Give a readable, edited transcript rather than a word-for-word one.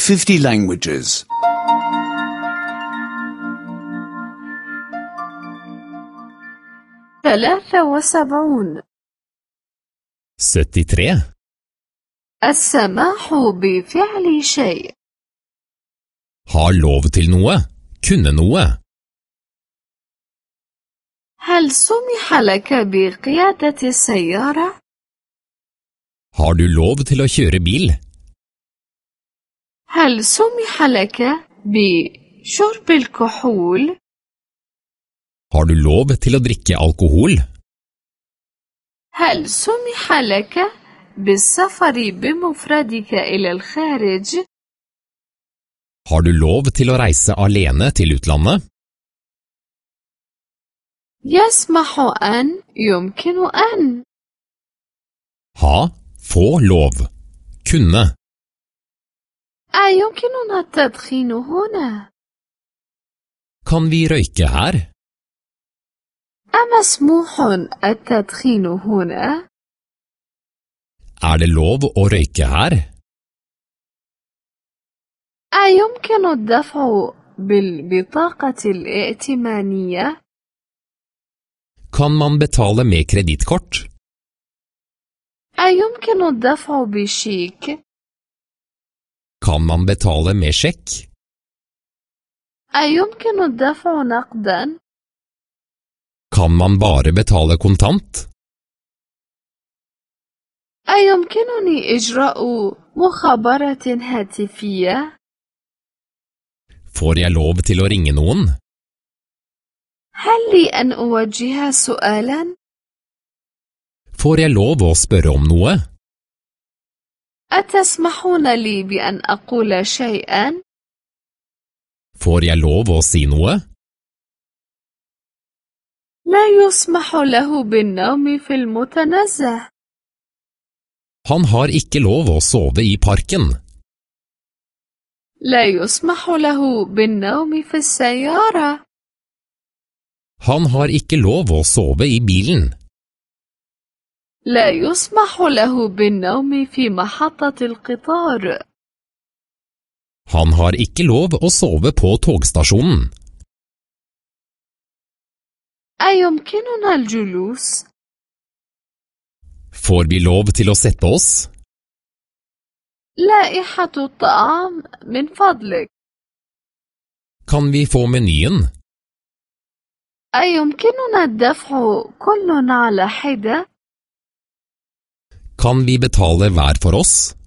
50 languages. 73 73. السماح بفعل شيء. Har lov til noe. Kunne noe. هل سمح لك بقيادة السيارة؟ Har du lov til å kjøre bil? هل سمح لك بشرب الكحول؟ Har du lov til å drikke alkohol? هل سمح لك بالسفر بمفردك إلى الخارج؟ Har du lov til å reise alene til utlandet? يسمح أن يمكن أن Ha, få lov. Kunne. أيمكننا التدخين هنا؟ Kan vi røyke her? أمسموح التدخين هنا؟ Det lov å røyke her? أيمكن الدفع بالبطاقة الائتمانية؟ Kan man betale med kredittkort? أيمكن الدفع بشيك؟ Kan man betale med sjekk? أيمكن الدفع نقدا؟ Kan man bare betale kontant? أيمكنني إجراء مخابرة هاتفية؟ Får jeg lov til å ringe noen? هل لي أن أوجه سؤالا؟ Får jeg lov å spørre om noe? أتسمحون لي بأن أقول شيئا؟ Får jeg lov å si noe? لا يسمح له بالنوم في المتنزه. Han har ikke lov å sove i parken. لا يسمح له بالنوم في السيارة. Han har ikke lov å sove i bilen. لا يسمح له بالنوم في محطة القطار. Han har ikke lov å sove på togstasjonen. أيمكننا الجلوس؟ Får vi lov til å sette oss? لائحة الطعام من فضلك. Kan vi få menyen? أيمكننا الدفع كل على حدة؟ Kan vi betale hver for oss?